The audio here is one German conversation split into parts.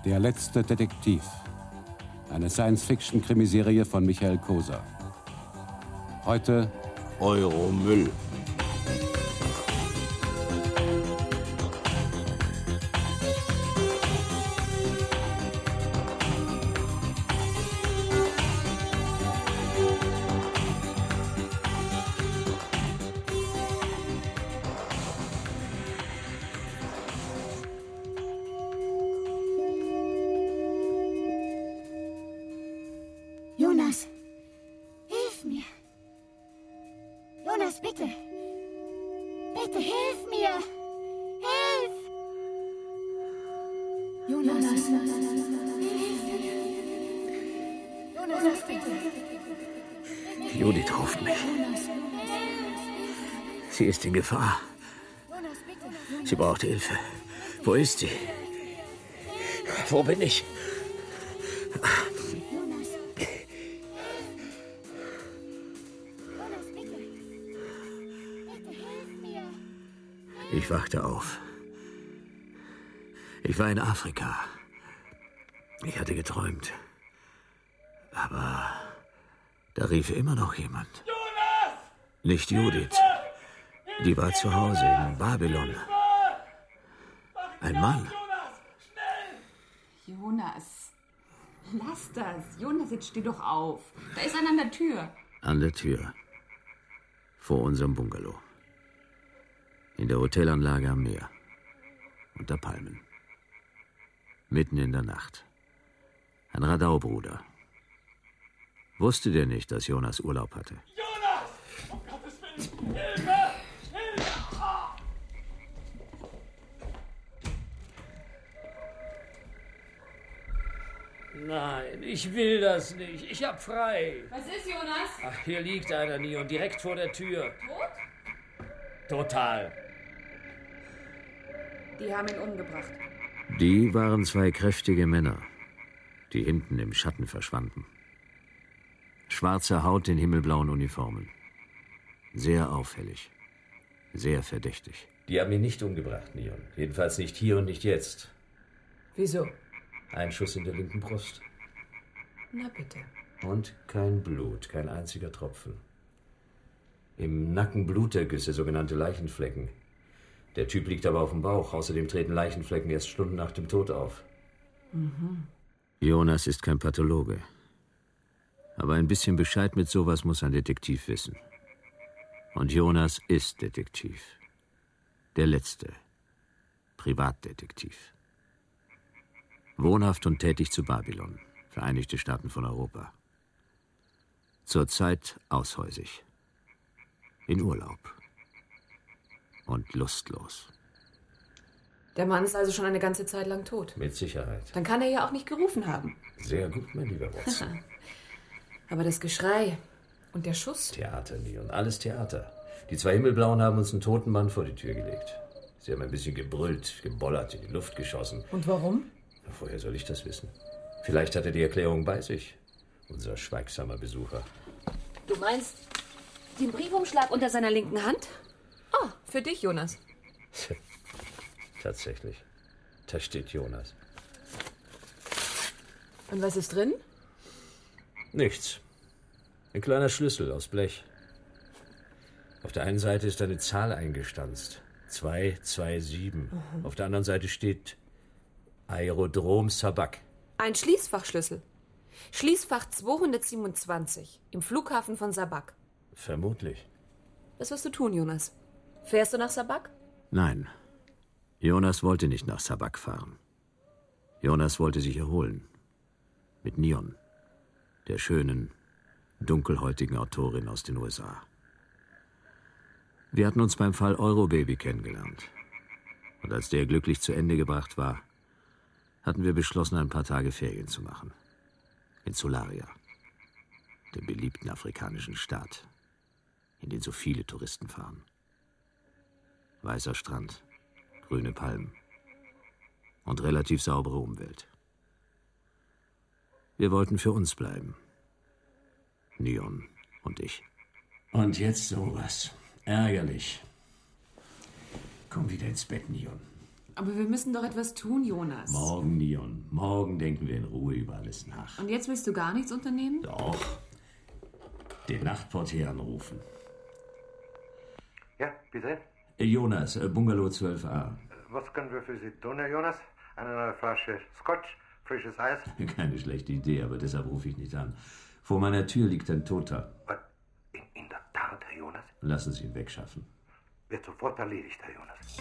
Der letzte Detektiv. Eine Science-Fiction-Krimiserie von Michael Koser. Heute Euromüll. Jonas, hilf mir. Jonas, bitte. Bitte, hilf mir. Hilf! Jonas. Jonas, bitte. Judith ruft mich. Sie ist in Gefahr. Sie braucht Hilfe. Wo ist sie? Wo bin ich? Ich wachte auf. Ich war in Afrika. Ich hatte geträumt. Aber da rief immer noch jemand. Jonas! Nicht Judith. Die war zu Hause in Babylon. Ein Mann. Jonas, lass das. Jonas, jetzt steh doch auf. Da ist einer an der Tür. An der Tür. Vor unserem Bungalow. In der Hotelanlage am Meer. Unter Palmen. Mitten in der Nacht. Ein Radaubruder. Wusste der nicht, dass Jonas Urlaub hatte? Jonas! Um Gottes Willen! Hilfe! Hilfe! Ah! Nein, ich will das nicht. Ich hab frei. Was ist, Jonas? Ach, hier liegt einer, Nion, direkt vor der Tür. Tot? Total. Die haben ihn umgebracht. Die waren zwei kräftige Männer, die hinten im Schatten verschwanden. Schwarze Haut in himmelblauen Uniformen. Sehr auffällig. Sehr verdächtig. Die haben ihn nicht umgebracht, Nion. Jedenfalls nicht hier und nicht jetzt. Wieso? Ein Schuss in der linken Brust. Na bitte. Und kein Blut, kein einziger Tropfen. Im Nacken Blutergüsse, sogenannte Leichenflecken. Der Typ liegt aber auf dem Bauch. Außerdem treten Leichenflecken erst Stunden nach dem Tod auf. Mhm. Jonas ist kein Pathologe. Aber ein bisschen Bescheid mit sowas muss ein Detektiv wissen. Und Jonas ist Detektiv. Der letzte. Privatdetektiv. Wohnhaft und tätig zu Babylon, Vereinigte Staaten von Europa. Zurzeit aushäusig. In Urlaub. Und lustlos. Der Mann ist also schon eine ganze Zeit lang tot. Mit Sicherheit. Dann kann er ja auch nicht gerufen haben. Sehr gut, mein lieber Watson. Aber das Geschrei und der Schuss? Theater, Nion, alles Theater. Die zwei Himmelblauen haben uns einen toten Mann vor die Tür gelegt. Sie haben ein bisschen gebrüllt, gebollert, in die Luft geschossen. Und warum? Woher soll ich das wissen? Vielleicht hat er die Erklärung bei sich, unser schweigsamer Besucher. Du meinst den Briefumschlag unter seiner linken Hand? Oh, für dich, Jonas. Tatsächlich. Da steht Jonas. Und was ist drin? Nichts. Ein kleiner Schlüssel aus Blech. Auf der einen Seite ist eine Zahl eingestanzt. 227. Auf der anderen Seite steht Aerodrom Sabak. Ein Schließfachschlüssel. Schließfach 227 im Flughafen von Sabak. Vermutlich. Was wirst du tun, Jonas? Fährst du nach Sabak? Nein. Jonas wollte nicht nach Sabak fahren. Jonas wollte sich erholen. Mit Nion, der schönen, dunkelhäutigen Autorin aus den USA. Wir hatten uns beim Fall Eurobaby kennengelernt. Und als der glücklich zu Ende gebracht war, hatten wir beschlossen, ein paar Tage Ferien zu machen. In Solaria, dem beliebten afrikanischen Staat, in den so viele Touristen fahren. Weißer Strand, grüne Palmen und relativ saubere Umwelt. Wir wollten für uns bleiben. Nion und ich. Und jetzt sowas. Ärgerlich. Komm wieder ins Bett, Nion. Aber wir müssen doch etwas tun, Jonas. Morgen, Neon. Morgen denken wir in Ruhe über alles nach. Und jetzt willst du gar nichts unternehmen? Doch. Den Nachtportier anrufen. Ja, bitte? Jonas, Bungalow 12a. Was können wir für Sie tun, Herr Jonas? Eine neue Flasche Scotch, frisches Eis? Keine schlechte Idee, aber deshalb rufe ich nicht an. Vor meiner Tür liegt ein Toter. In der Tat, Herr Jonas? Lassen Sie ihn wegschaffen. Wird sofort erledigt, Herr Jonas.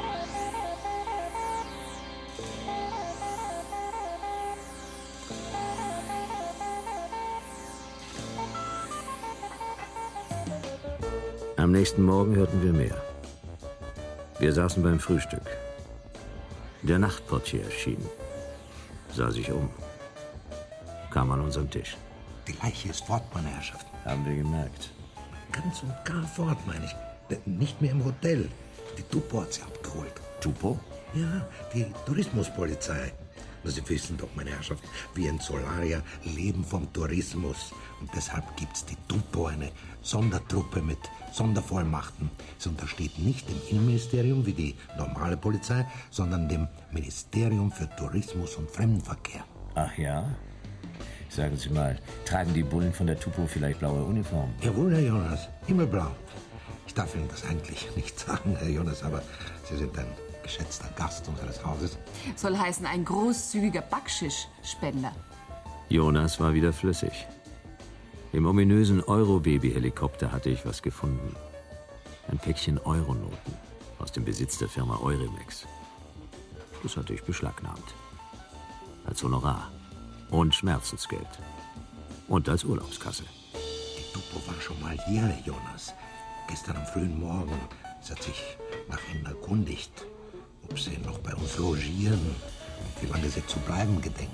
Am nächsten Morgen hörten wir mehr. Wir saßen beim Frühstück. Der Nachtportier erschien, sah sich um, kam an unseren Tisch. Die Leiche ist fort, meine Herrschaften. Haben wir gemerkt. Ganz und gar fort, meine ich. Nicht mehr im Hotel. Die Tupo hat sie abgeholt. Tupo? Ja, die Tourismuspolizei. Na, Sie wissen doch, meine Herrschaft, wir in Solaria leben vom Tourismus. Und deshalb gibt's die Tupo, eine Sondertruppe mit Sondervollmachten. Sie untersteht nicht dem Innenministerium wie die normale Polizei, sondern dem Ministerium für Tourismus und Fremdenverkehr. Ach ja? Sagen Sie mal, tragen die Bullen von der Tupo vielleicht blaue Uniformen? Jawohl, Herr Jonas, himmelblau. Ich darf Ihnen das eigentlich nicht sagen, Herr Jonas, aber Sie sind ein geschätzter Gast unseres Hauses. Soll heißen, ein großzügiger Backschisch-Spender. Jonas war wieder flüssig. Im ominösen Euro-Baby-Helikopter hatte ich was gefunden. Ein Päckchen Euronoten aus dem Besitz der Firma Eurimex. Das hatte ich beschlagnahmt. Als Honorar und Schmerzensgeld. Und als Urlaubskasse. Die Tupo war schon mal hier, Herr Jonas. Gestern am frühen Morgen. Sie hat sich nach Ihnen erkundigt, ob Sie noch bei uns logieren und wie lange Sie zu bleiben gedenken.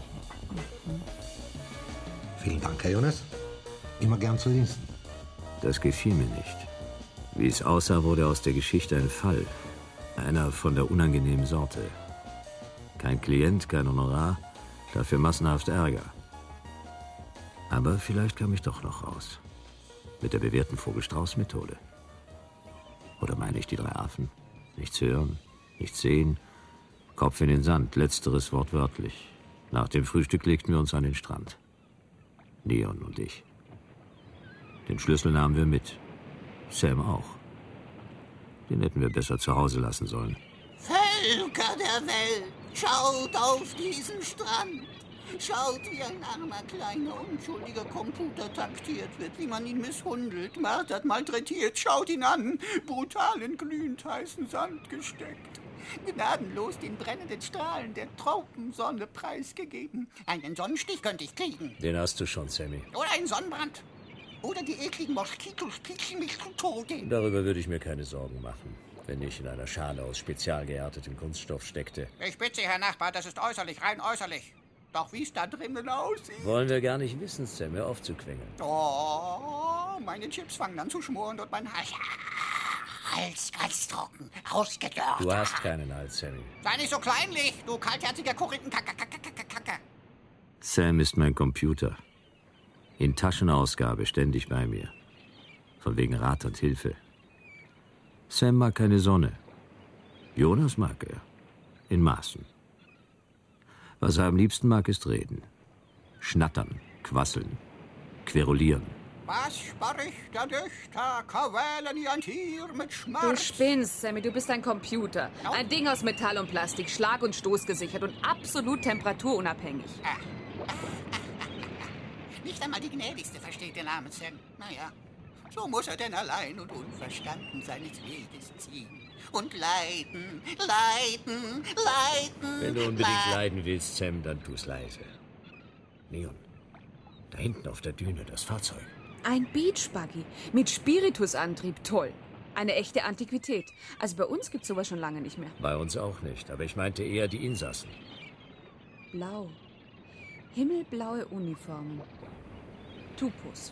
Vielen Dank, Herr Jonas. Immer gern zu Diensten. Das gefiel mir nicht. Wie es aussah, wurde aus der Geschichte ein Fall. Einer von der unangenehmen Sorte. Kein Klient, kein Honorar, dafür massenhaft Ärger. Aber vielleicht kam ich doch noch raus. Mit der bewährten Vogel-Strauß-Methode. Oder meine ich die drei Affen? Nichts hören, nichts sehen, Kopf in den Sand, letzteres wortwörtlich. Nach dem Frühstück legten wir uns an den Strand. Neon und ich. Den Schlüssel nahmen wir mit. Sam auch. Den hätten wir besser zu Hause lassen sollen. Völker der Welt, schaut auf diesen Strand. Schaut, wie ein armer, kleiner, unschuldiger Computer taktiert wird, wie man ihn misshundelt, martert, malträtiert. Schaut ihn an, brutal in glühend heißen Sand gesteckt. Gnadenlos den brennenden Strahlen der Tropensonne preisgegeben. Einen Sonnenstich könnte ich kriegen. Den hast du schon, Sammy. Oder einen Sonnenbrand. Oder die ekligen Moskitos pieksen mich zu Tode. Darüber würde ich mir keine Sorgen machen, wenn ich in einer Schale aus spezial geartetem Kunststoff steckte. Ich bitte, Herr Nachbar, das ist äußerlich, rein äußerlich. Doch wie es da drinnen aussieht. Wollen wir gar nicht wissen, Sam, hör auf zu quengeln. Oh, meine Chips fangen an zu schmoren und mein Hals ganz trocken, ausgedörrt. Du hast keinen Hals, Sammy. Sei nicht so kleinlich, du kaltherziger Korinthenkacke. Sam ist mein Computer. In Taschenausgabe ständig bei mir. Von wegen Rat und Hilfe. Sam mag keine Sonne. Jonas mag er. In Maßen. Was er am liebsten mag, ist reden. Schnattern, quasseln, querulieren. Was spricht der Dichter? Quälen ihr ein Tier mit Schmerz? Du spinnst, Sammy, du bist ein Computer. Ein Ding aus Metall und Plastik, schlag- und stoßgesichert und absolut temperaturunabhängig. Nicht einmal die Gnädigste versteht den armen Sam. Naja, so muss er denn allein und unverstanden seines Weges ziehen. Und leiden. Wenn du unbedingt leiden willst, Sam, dann tu's leise. Neon, da hinten auf der Düne, das Fahrzeug. Ein Beachbuggy mit Spiritusantrieb, toll. Eine echte Antiquität. Also bei uns gibt's sowas schon lange nicht mehr. Bei uns auch nicht, aber ich meinte eher die Insassen. Blau. Himmelblaue Uniformen. Tupos.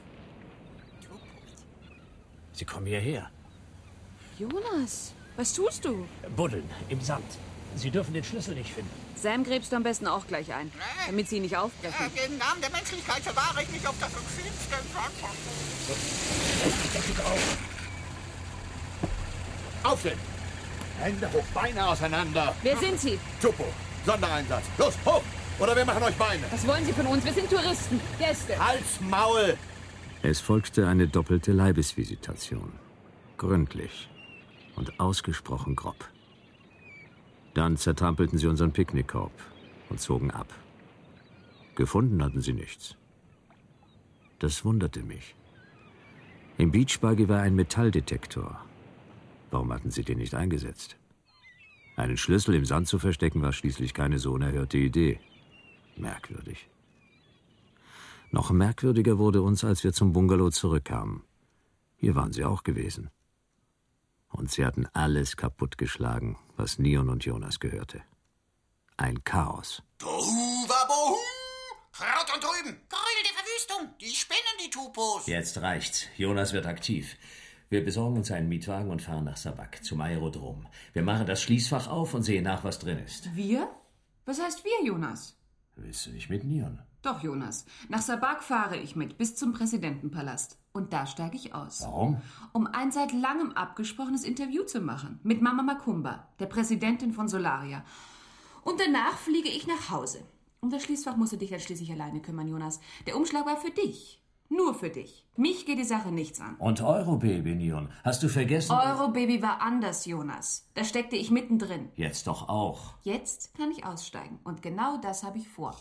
Sie kommen hierher. Jonas, was tust du? Buddeln im Sand. Sie dürfen den Schlüssel nicht finden. Sam gräbst du am besten auch gleich ein, damit sie ihn nicht aufbrechen. Im Namen der Menschlichkeit verwahre ich mich auf das Schlimmste. Auf! Aufstellen! Hände hoch, Beine auseinander. Wer sind Sie? Tupo, Sondereinsatz. Los, hoch! Oder wir machen euch Beine. Was wollen Sie von uns? Wir sind Touristen, Gäste. Hals, Maul! Es folgte eine doppelte Leibesvisitation. Gründlich und ausgesprochen grob. Dann zertrampelten sie unseren Picknickkorb und zogen ab. Gefunden hatten sie nichts. Das wunderte mich. Im Beachbuggy war ein Metalldetektor. Warum hatten sie den nicht eingesetzt? Einen Schlüssel im Sand zu verstecken war schließlich keine so unerhörte Idee. Merkwürdig. Noch merkwürdiger wurde uns, als wir zum Bungalow zurückkamen. Hier waren sie auch gewesen. Und sie hatten alles kaputtgeschlagen, was Nion und Jonas gehörte. Ein Chaos. Tohu wabohu! Kraut und drüben! Gräuel der Verwüstung! Die spinnen, die Tupos! Jetzt reicht's. Jonas wird aktiv. Wir besorgen uns einen Mietwagen und fahren nach Sabak, zum Aerodrom. Wir machen das Schließfach auf und sehen nach, was drin ist. Wir? Was heißt wir, Jonas? Willst du nicht mit Nion? Doch, Jonas. Nach Sabak fahre ich mit, bis zum Präsidentenpalast. Und da steige ich aus. Warum? Um ein seit langem abgesprochenes Interview zu machen. Mit Mama Macumba, der Präsidentin von Solaria. Und danach fliege ich nach Hause. Um das Schließfach musst du dich dann schließlich alleine kümmern, Jonas. Der Umschlag war für dich. Nur für dich. Mich geht die Sache nichts an. Und Eurobaby, Nion. Hast du vergessen? Eurobaby war anders, Jonas. Da steckte ich mittendrin. Jetzt doch auch. Jetzt kann ich aussteigen. Und genau das habe ich vor.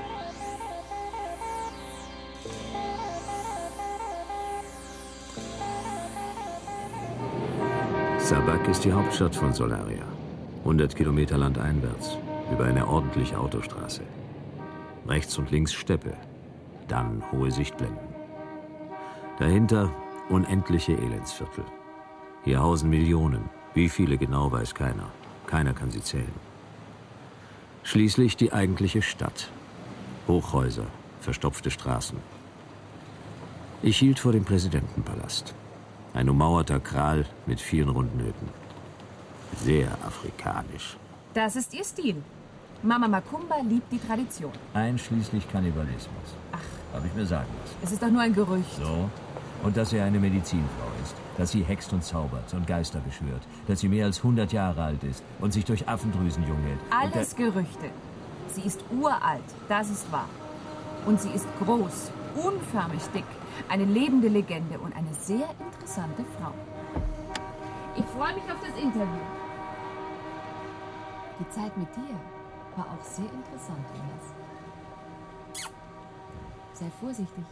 Sabak ist die Hauptstadt von Solaria. 100 Kilometer landeinwärts, über eine ordentliche Autostraße. Rechts und links Steppe, dann hohe Sichtblenden. Dahinter unendliche Elendsviertel. Hier hausen Millionen. Wie viele genau, weiß keiner. Keiner kann sie zählen. Schließlich die eigentliche Stadt. Hochhäuser, verstopfte Straßen. Ich hielt vor dem Präsidentenpalast. Ein ummauerter Kral mit vielen Rundnöten. Sehr afrikanisch. Das ist ihr Stil. Mama Macumba liebt die Tradition. Einschließlich Kannibalismus. Ach. Habe ich mir sagen lassen. Es ist doch nur ein Gerücht. So? Und dass sie eine Medizinfrau ist. Dass sie hext und zaubert und Geister beschwört. Dass sie mehr als 100 Jahre alt ist und sich durch Affendrüsen jung hält. Alles Gerüchte. Sie ist uralt, das ist wahr. Und sie ist groß, unförmig dick. Eine lebende Legende und eine sehr interessante Frau. Ich freue mich auf das Interview. Die Zeit mit dir war auch sehr interessant, Jonas. Sei vorsichtig.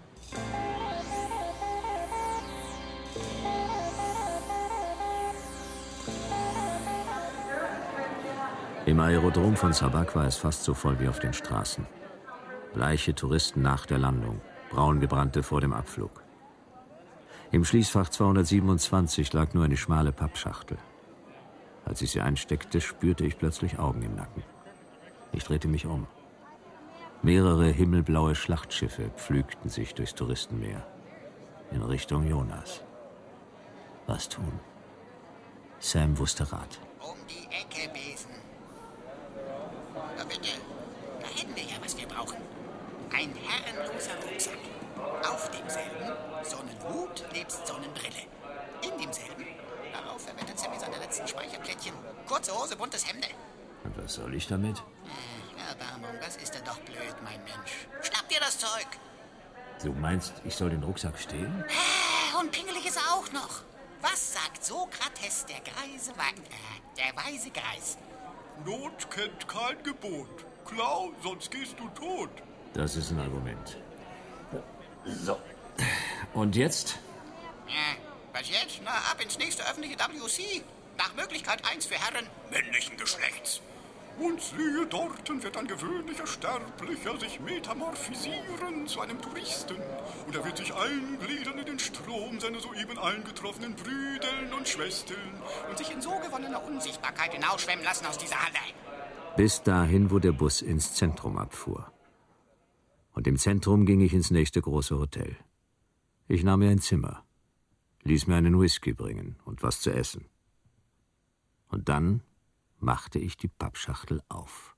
Im Aerodrom von Sabak war es fast so voll wie auf den Straßen. Bleiche Touristen nach der Landung, braungebrannte vor dem Abflug. Im Schließfach 227 lag nur eine schmale Pappschachtel. Als ich sie einsteckte, spürte ich plötzlich Augen im Nacken. Ich drehte mich um. Mehrere himmelblaue Schlachtschiffe pflügten sich durchs Touristenmeer. In Richtung Jonas. Was tun? Sam wusste Rat. Um die Ecke, Besen. Na bitte, da hätten wir ja, was wir brauchen. Ein herrenloser Rucksack. Auf demselben Sonnenhut nebst Sonnenbrille. In demselben, darauf verwendet Sammy seine letzten Speicherplättchen. Kurze Hose, buntes Hemde. Und was soll ich damit? Erbarmung, das ist denn doch blöd, mein Mensch. Schnapp dir das Zeug. Du meinst, ich soll den Rucksack stehlen? Und pingelig ist er auch noch. Was sagt Sokrates, der weise Greis? Not kennt kein Gebot. Klau, sonst gehst du tot. Das ist ein Argument. So. Und jetzt? Was jetzt? Na, ab ins nächste öffentliche WC. Nach Möglichkeit eins für Herren männlichen Geschlechts. Und siehe, dorten wird ein gewöhnlicher Sterblicher sich metamorphisieren zu einem Touristen. Und er wird sich eingliedern in den Strom seiner soeben eingetroffenen Brüdeln und Schwestern. Und sich in so gewonnener Unsichtbarkeit hinausschwemmen lassen aus dieser Halle. Bis dahin, wo der Bus ins Zentrum abfuhr. Und im Zentrum ging ich ins nächste große Hotel. Ich nahm mir ein Zimmer, ließ mir einen Whisky bringen und was zu essen. Und dann machte ich die Pappschachtel auf.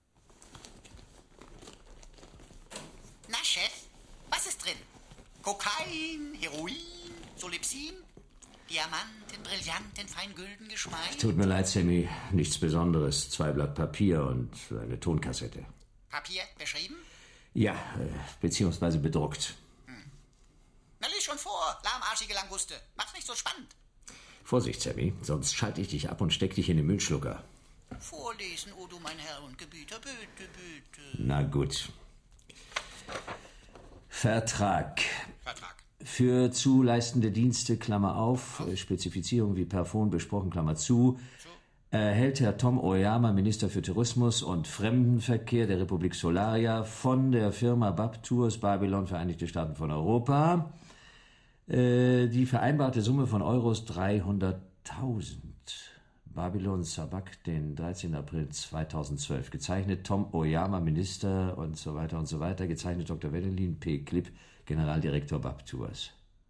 Na, Chef, was ist drin? Kokain, Heroin, Solipsin? Diamanten, Brillanten, Feingülden geschmeidet. Tut mir leid, Sammy. Nichts Besonderes. 2 Blatt Papier und eine Tonkassette. Papier beschrieben? Ja, beziehungsweise bedruckt. Na, lies schon vor, lahmarschige Languste. Mach's nicht so spannend. Vorsicht, Sammy, sonst schalte ich dich ab und steck dich in den Müllschlucker. Vorlesen, o du mein Herr und Gebieter, bitte, bitte. Na gut. Vertrag. Für zu leistende Dienste, Klammer auf, Spezifizierung wie per Phon besprochen, Klammer zu, erhält Herr Tom Oyama, Minister für Tourismus und Fremdenverkehr der Republik Solaria, von der Firma BAP Tours Babylon, Vereinigte Staaten von Europa, die vereinbarte Summe von Euros 300.000. Babylon Sabak, den 13. April 2012. Gezeichnet Tom Oyama, Minister und so weiter und so weiter. Gezeichnet Dr. Wendelin P. Klipp, Generaldirektor BAP Tours.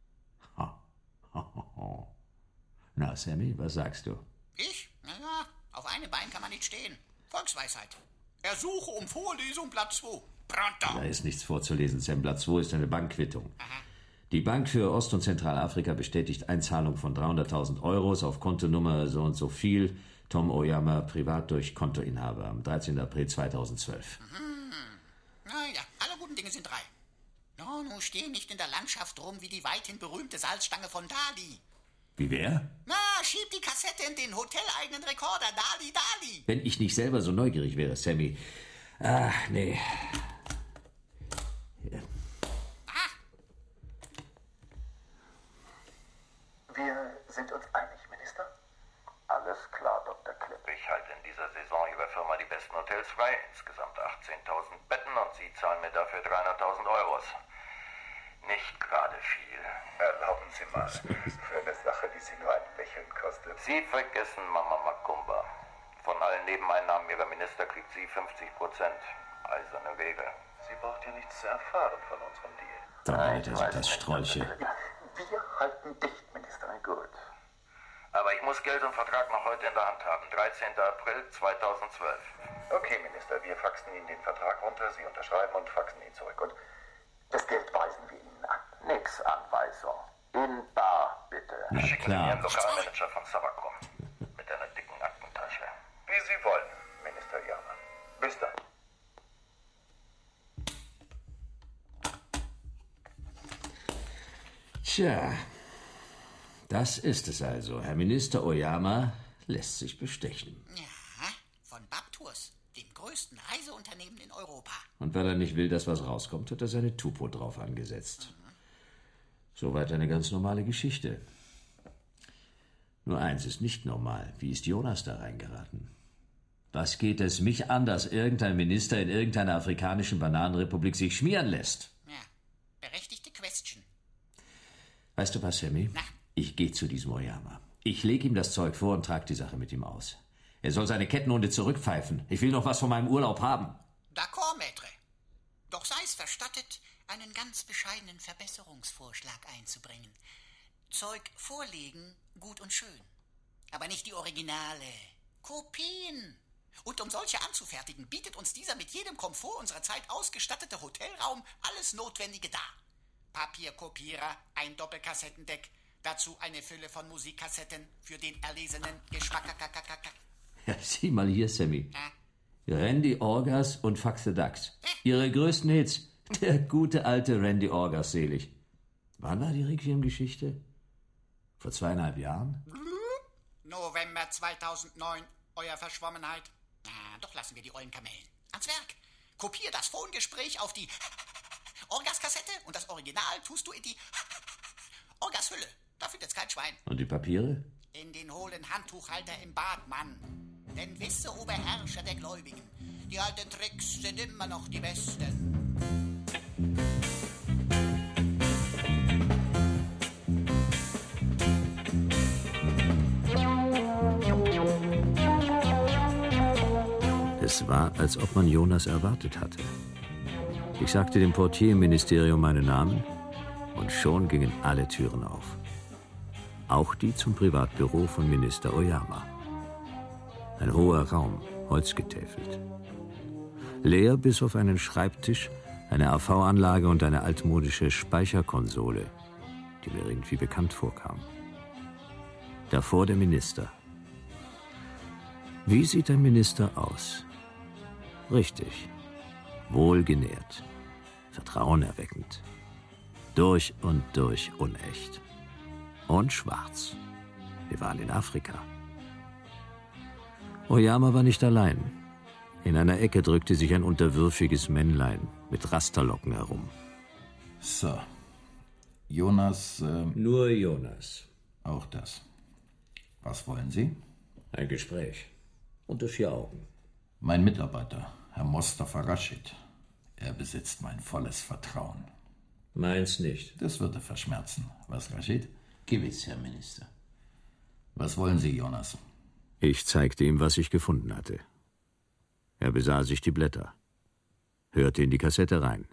Na, Sammy, was sagst du? Ich? Naja, auf einem Bein kann man nicht stehen. Volksweisheit. Ersuche um Vorlesung Blatt 2. Pronto. Da ist nichts vorzulesen, Sam. Blatt 2 ist eine Bankquittung. Die Bank für Ost- und Zentralafrika bestätigt Einzahlung von 300.000 Euros auf Kontonummer so und so viel. Tom Oyama, privat durch Kontoinhaber, am 13. April 2012. Naja, alle guten Dinge sind 3. No, nun steh nicht in der Landschaft rum wie die weithin berühmte Salzstange von Dali. Wie wer? Na, schieb die Kassette in den hoteleigenen Rekorder. Dali, Dali. Wenn ich nicht selber so neugierig wäre, Sammy. Ach, nee. Ja. Wir sind uns einig, Minister? Alles klar, Dr. Klipp. Ich halte in dieser Saison Ihrer Firma die besten Hotels frei. Insgesamt 18.000 Betten und Sie zahlen mir dafür 300.000 Euros. Nicht gerade viel. Erlauben Sie mal, für eine Sache, die Sie nur ein Lächeln kostet. Sie vergessen Mama Makumba. Von allen Nebeneinnahmen Ihrer Minister kriegt sie 50%. Eiserne Regel. Sie braucht ja nichts zu erfahren von unserem Deal. Alter, sind das Strolche. Wir halten dicht, Minister. Gut. Aber ich muss Geld und Vertrag noch heute in der Hand haben. 13. April 2012. Okay, Minister, wir faxen Ihnen den Vertrag runter, Sie unterschreiben und faxen ihn zurück. Und das Geld weisen wir Ihnen an. Nix Anweisung. In bar, bitte. Schicken Sie Ihren Lokalmanager von Sabak rum. Mit einer dicken Aktentasche. Wie Sie wollen, Minister Oyama. Bis dann. Tja, das ist es also. Herr Minister Oyama lässt sich bestechen. Ja, von BAP Tours, dem größten Reiseunternehmen in Europa. Und weil er nicht will, dass was rauskommt, hat er seine Tupo drauf angesetzt. Soweit eine ganz normale Geschichte. Nur eins ist nicht normal. Wie ist Jonas da reingeraten? Was geht es mich an, dass irgendein Minister in irgendeiner afrikanischen Bananenrepublik sich schmieren lässt? Ja, berechtigte Question. Weißt du was, Sammy? Na? Ich gehe zu diesem Oyama. Ich lege ihm das Zeug vor und trage die Sache mit ihm aus. Er soll seine Kettenhunde zurückpfeifen. Ich will noch was von meinem Urlaub haben. D'accord, Maître. Doch sei es verstattet, einen ganz bescheidenen Verbesserungsvorschlag einzubringen. Zeug vorlegen, gut und schön. Aber nicht die Originale. Kopien. Und um solche anzufertigen, bietet uns dieser mit jedem Komfort unserer Zeit ausgestattete Hotelraum alles Notwendige dar. Papierkopierer, ein Doppelkassettendeck, dazu eine Fülle von Musikkassetten für den erlesenen Geschmack. Ja, sieh mal hier, Sammy. Randy Orgas und Fax the Ducks. Ihre größten Hits. Der gute alte Randy Orgas, selig. Wann war die Requiem-Geschichte? Vor 2,5 Jahren? November 2009, euer Verschwommenheit. Na, doch lassen wir die ollen Kamellen. Ans Werk. Kopier das Phongespräch auf die Orgas-Kassette und das Original tust du in die Orgas-Hülle. Da findet's kein Schwein. Und die Papiere? In den hohlen Handtuchhalter im Bad, Mann. Denn wisse, o Beherrscher der Gläubigen, die alten Tricks sind immer noch die besten. Es war, als ob man Jonas erwartet hatte. Ich sagte dem Portier im Ministerium meinen Namen und schon gingen alle Türen auf. Auch die zum Privatbüro von Minister Oyama. Ein hoher Raum, holzgetäfelt. Leer bis auf einen Schreibtisch, eine AV-Anlage und eine altmodische Speicherkonsole, die mir irgendwie bekannt vorkam. Davor der Minister. Wie sieht ein Minister aus? Richtig. Wohlgenährt. Vertrauenerweckend. Durch und durch unecht. Und schwarz. Wir waren in Afrika. Oyama war nicht allein. In einer Ecke drückte sich ein unterwürfiges Männlein mit Rasterlocken herum. So. Jonas... Nur Jonas. Auch das. Was wollen Sie? Ein Gespräch. Unter 4 Augen. Mein Mitarbeiter, Herr Mostafa Rashid. Er besitzt mein volles Vertrauen. Meins nicht. Das würde verschmerzen. Was, Rashid? Gewiss, Herr Minister. Was wollen Sie, Jonas? Ich zeigte ihm, was ich gefunden hatte. Er besah sich die Blätter, hörte in die Kassette rein.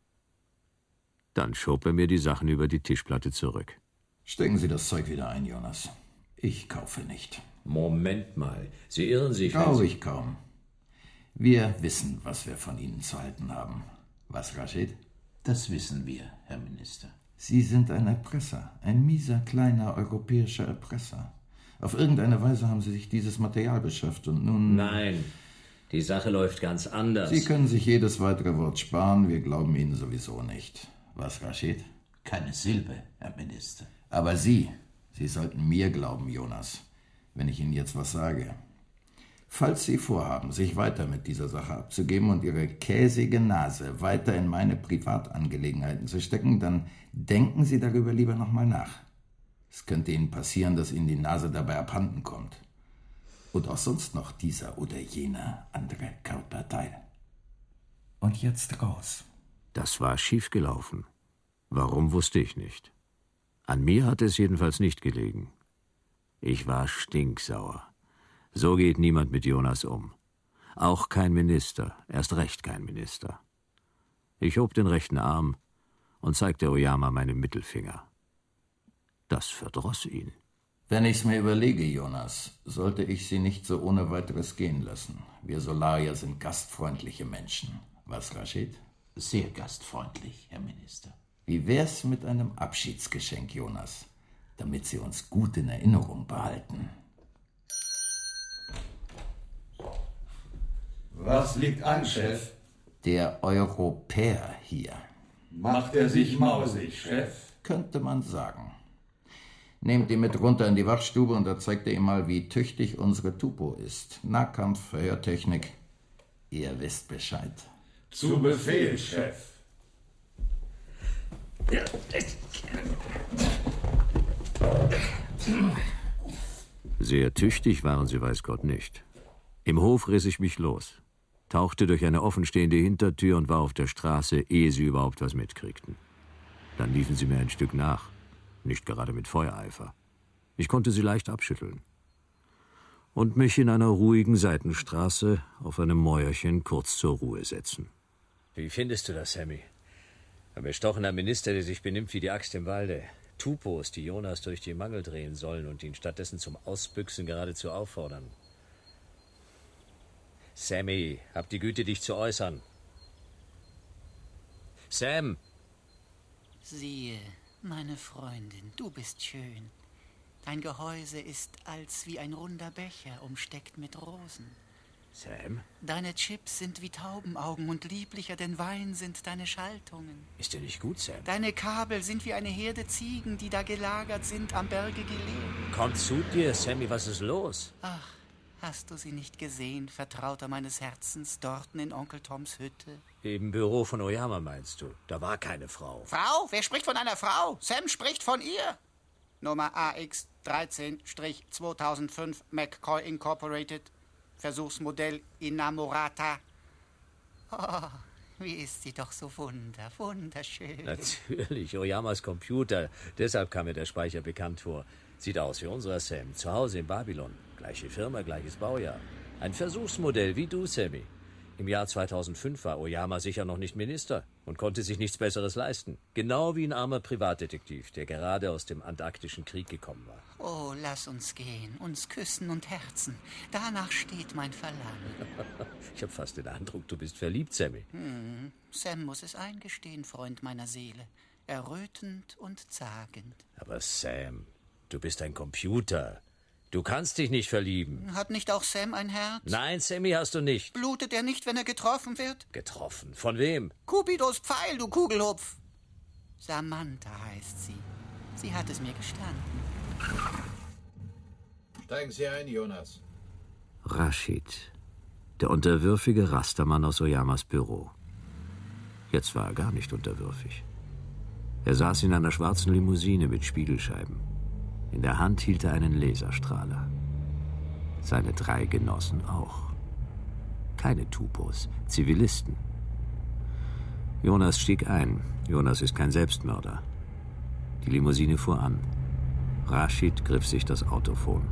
Dann schob er mir die Sachen über die Tischplatte zurück. Stecken Sie das Zeug wieder ein, Jonas. Ich kaufe nicht. Moment mal, Sie irren sich. Glaube ich kaum. Wir wissen, was wir von Ihnen zu halten haben. Was, Rashid? Das wissen wir, Herr Minister. Sie sind ein Erpresser, ein mieser, kleiner europäischer Erpresser. Auf irgendeine Weise haben Sie sich dieses Material beschafft und nun... Nein, die Sache läuft ganz anders. Sie können sich jedes weitere Wort sparen, wir glauben Ihnen sowieso nicht. Was, Rashid? Keine Silbe, Herr Minister. Aber Sie sollten mir glauben, Jonas, wenn ich Ihnen jetzt was sage. Falls Sie vorhaben, sich weiter mit dieser Sache abzugeben und Ihre käsige Nase weiter in meine Privatangelegenheiten zu stecken, dann denken Sie darüber lieber nochmal nach. Es könnte Ihnen passieren, dass Ihnen die Nase dabei abhanden kommt. Und auch sonst noch dieser oder jener andere Körperteil. Und jetzt raus. Das war schiefgelaufen. Warum, wusste ich nicht. An mir hatte es jedenfalls nicht gelegen. Ich war stinksauer. So geht niemand mit Jonas um. Auch kein Minister, erst recht kein Minister. Ich hob den rechten Arm und zeigte Oyama meinen Mittelfinger. Das verdross ihn. Wenn ich's mir überlege, Jonas, sollte ich Sie nicht so ohne weiteres gehen lassen. Wir Solarier sind gastfreundliche Menschen. Was, Rashid? Sehr gastfreundlich, Herr Minister. Wie wär's mit einem Abschiedsgeschenk, Jonas, damit Sie uns gut in Erinnerung behalten? Was liegt an, Chef? Der Europäer hier. Macht er sich mausig, Chef? Könnte man sagen. Nehmt ihn mit runter in die Wachstube und da zeigt er ihm mal, wie tüchtig unsere Tupo ist. Nahkampf, Verhörtechnik. Ihr wisst Bescheid. Zu Befehl, Chef. Sehr tüchtig waren sie, weiß Gott nicht. Im Hof riss ich mich los, tauchte durch eine offenstehende Hintertür und war auf der Straße, ehe sie überhaupt was mitkriegten. Dann liefen sie mir ein Stück nach, nicht gerade mit Feuereifer. Ich konnte sie leicht abschütteln und mich in einer ruhigen Seitenstraße auf einem Mäuerchen kurz zur Ruhe setzen. Wie findest du das, Sammy? Ein bestochener Minister, der sich benimmt wie die Axt im Walde. Tupos, die Jonas durch die Mangel drehen sollen und ihn stattdessen zum Ausbüchsen geradezu auffordern. Sammy, hab die Güte, dich zu äußern. Sam! Siehe, meine Freundin, du bist schön. Dein Gehäuse ist als wie ein runder Becher, umsteckt mit Rosen. Sam? Deine Chips sind wie Taubenaugen und lieblicher denn Wein sind deine Schaltungen. Ist dir nicht gut, Sam? Deine Kabel sind wie eine Herde Ziegen, die da gelagert sind, am Berge gelegen. Komm zu dir, Sammy, was ist los? Ach, hast du sie nicht gesehen, Vertrauter meines Herzens, dorten in Onkel Toms Hütte? Im Büro von Oyama, meinst du? Da war keine Frau. Frau? Wer spricht von einer Frau? Sam spricht von ihr. Nummer AX 13-2005 McCoy Incorporated. Versuchsmodell Innamorata. Oh, wie ist sie doch so wunderschön. Natürlich, Oyamas Computer. Deshalb kam mir der Speicher bekannt vor. Sieht aus wie unserer Sam. Zu Hause in Babylon. Gleiche Firma, gleiches Baujahr. Ein Versuchsmodell wie du, Sammy. Im Jahr 2005 war Oyama sicher noch nicht Minister und konnte sich nichts Besseres leisten. Genau wie ein armer Privatdetektiv, der gerade aus dem Antarktischen Krieg gekommen war. Oh, lass uns gehen, uns küssen und herzen. Danach steht mein Verlangen. Ich habe fast den Eindruck, du bist verliebt, Sammy. Sam muss es eingestehen, Freund meiner Seele. Errötend und zagend. Aber Sam, du bist ein Computer. Du kannst dich nicht verlieben. Hat nicht auch Sam ein Herz? Nein, Sammy hast du nicht. Blutet er nicht, wenn er getroffen wird? Getroffen? Von wem? Cupidos Pfeil, du Kugelhupf. Samantha heißt sie. Sie hat es mir gestanden. Steigen Sie ein, Jonas. Rashid, der unterwürfige Rastermann aus Oyamas Büro. Jetzt war er gar nicht unterwürfig. Er saß in einer schwarzen Limousine mit Spiegelscheiben. In der Hand hielt er einen Laserstrahler. Seine 3 Genossen auch. Keine Tupos, Zivilisten. Jonas stieg ein. Jonas ist kein Selbstmörder. Die Limousine fuhr an. Rashid griff sich das Autophon.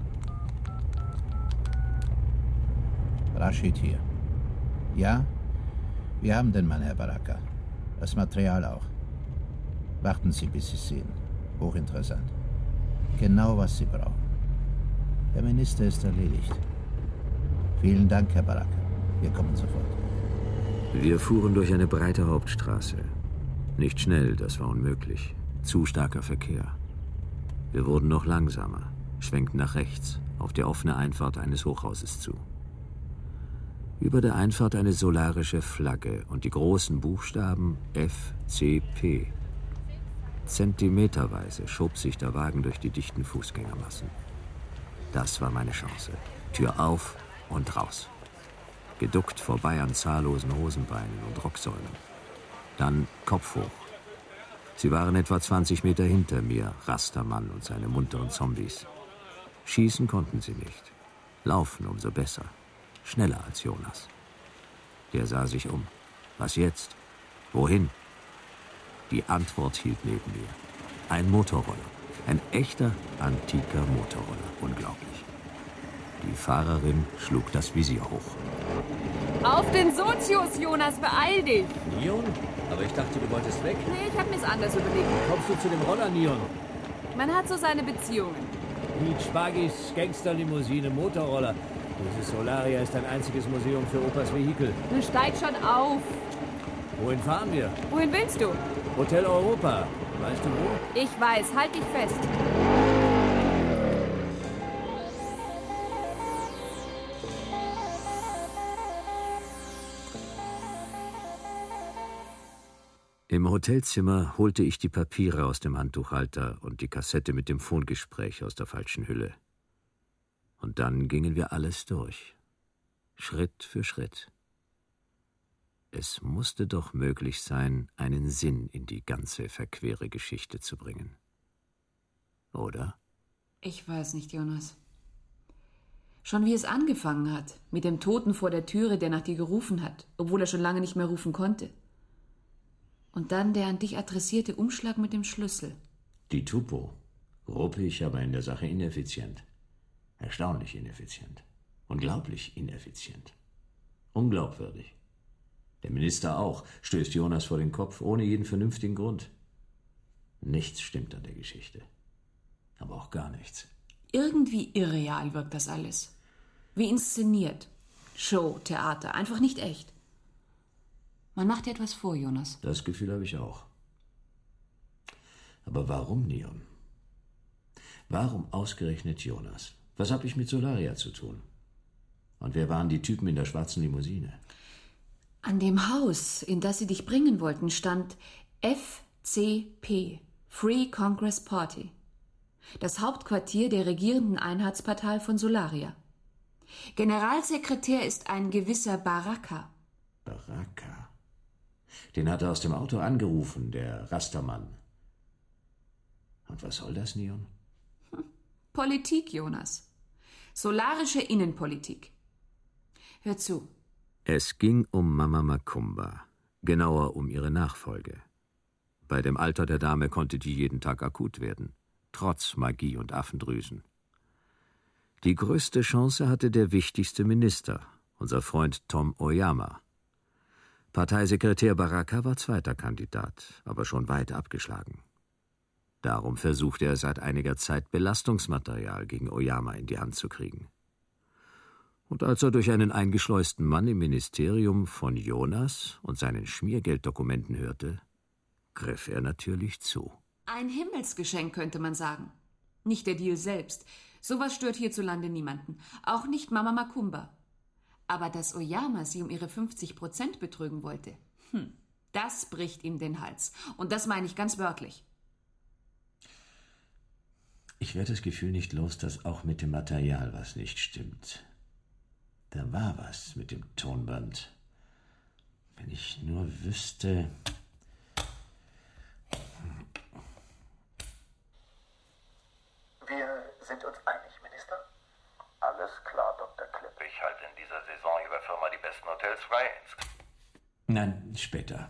Rashid hier. Ja, wir haben den Mann, Herr Baraka. Das Material auch. Warten Sie, bis Sie es sehen. Hochinteressant. Genau, was Sie brauchen. Der Minister ist erledigt. Vielen Dank, Herr Baraka. Wir kommen sofort. Wir fuhren durch eine breite Hauptstraße. Nicht schnell, das war unmöglich. Zu starker Verkehr. Wir wurden noch langsamer, schwenkten nach rechts, auf die offene Einfahrt eines Hochhauses zu. Über der Einfahrt eine solarische Flagge und die großen Buchstaben FCP. Zentimeterweise schob sich der Wagen durch die dichten Fußgängermassen. Das war meine Chance. Tür auf und raus. Geduckt vorbei an zahllosen Hosenbeinen und Rocksäulen. Dann Kopf hoch. Sie waren etwa 20 Meter hinter mir, Rastermann und seine munteren Zombies. Schießen konnten sie nicht. Laufen umso besser. Schneller als Jonas. Der sah sich um. Was jetzt? Wohin? Die Antwort hielt neben mir. Ein Motorroller. Ein echter, antiker Motorroller. Unglaublich. Die Fahrerin schlug das Visier hoch. Auf den Sozius, Jonas, beeil dich! Nion? Aber ich dachte, du wolltest weg. Nee, ich hab mir's anders überlegt. Kommst du zu dem Roller, Nion? Man hat so seine Beziehungen. Beach Buggies, Gangsterlimousine, Motorroller. Dieses Solaria ist ein einziges Museum für Opas Vehikel. Du steig schon auf. Wohin fahren wir? Wohin willst du? Hotel Europa. Weißt du wo? Ich weiß, halt dich fest. Im Hotelzimmer holte ich die Papiere aus dem Handtuchhalter und die Kassette mit dem Phongespräch aus der falschen Hülle. Und dann gingen wir alles durch. Schritt für Schritt. Es musste doch möglich sein, einen Sinn in die ganze verquere Geschichte zu bringen. Oder? Ich weiß nicht, Jonas. Schon wie es angefangen hat, mit dem Toten vor der Türe, der nach dir gerufen hat, obwohl er schon lange nicht mehr rufen konnte. Und dann der an dich adressierte Umschlag mit dem Schlüssel. Die Tupo. Ruppig, aber in der Sache ineffizient. Erstaunlich ineffizient. Unglaublich ineffizient. Unglaubwürdig. Der Minister auch, stößt Jonas vor den Kopf, ohne jeden vernünftigen Grund. Nichts stimmt an der Geschichte. Aber auch gar nichts. Irgendwie irreal wirkt das alles. Wie inszeniert. Show, Theater, einfach nicht echt. Man macht dir etwas vor, Jonas. Das Gefühl habe ich auch. Aber warum, Nion? Warum ausgerechnet Jonas? Was habe ich mit Solaria zu tun? Und wer waren die Typen in der schwarzen Limousine? An dem Haus, in das sie dich bringen wollten, stand FCP, Free Congress Party. Das Hauptquartier der regierenden Einheitspartei von Solaria. Generalsekretär ist ein gewisser Baraka. Baraka? Den hat er aus dem Auto angerufen, der Rastermann. Und was soll das, Nion? Politik, Jonas. Solarische Innenpolitik. Hör zu. Es ging um Mama Macumba, genauer um ihre Nachfolge. Bei dem Alter der Dame konnte die jeden Tag akut werden, trotz Magie und Affendrüsen. Die größte Chance hatte der wichtigste Minister, unser Freund Tom Oyama. Parteisekretär Baraka war zweiter Kandidat, aber schon weit abgeschlagen. Darum versuchte er seit einiger Zeit, Belastungsmaterial gegen Oyama in die Hand zu kriegen. Und als er durch einen eingeschleusten Mann im Ministerium von Jonas und seinen Schmiergelddokumenten hörte, griff er natürlich zu. Ein Himmelsgeschenk, könnte man sagen. Nicht der Deal selbst, Sowas stört hierzulande niemanden. Auch nicht Mama Macumba. Aber dass Oyama sie um ihre 50% betrügen wollte, das bricht ihm den Hals. Und das meine ich ganz wörtlich. Ich werde das Gefühl nicht los, dass auch mit dem Material was nicht stimmt. Da war was mit dem Tonband. Wenn ich nur wüsste... Wir sind uns einig, Minister? Alles klar, Dr. Klipp. Ich halte in dieser Saison Ihrer Firma die besten Hotels frei. Nein, später.